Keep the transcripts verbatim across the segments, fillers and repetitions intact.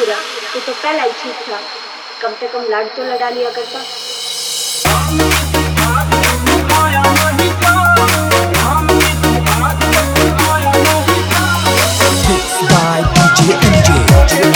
पूरा, तू तो पहला ही ठीक था। कम से कम लड़ तो लड़ा लिया करता। by D J M J.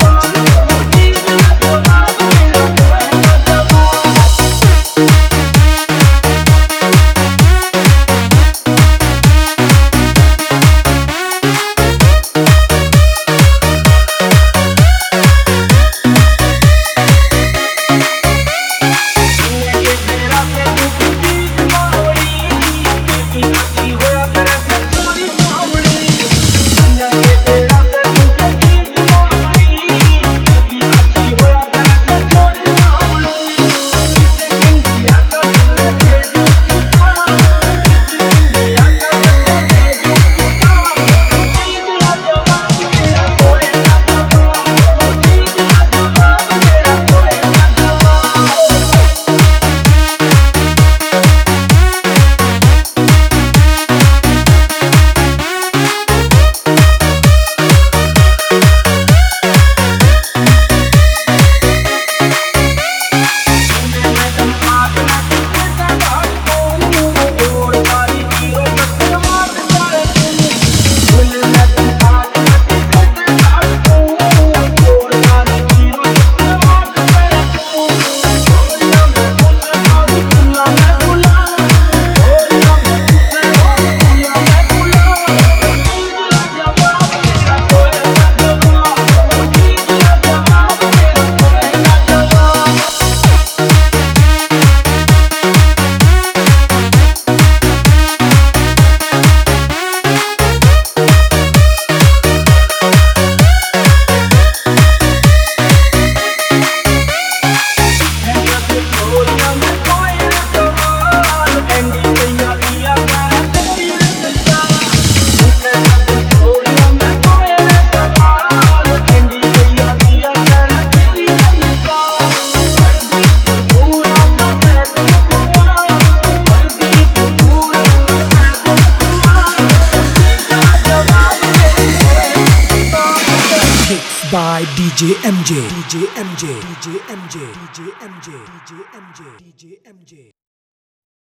By D J M J, D J M J, D J M J, D J M J, D J M J, D J M J.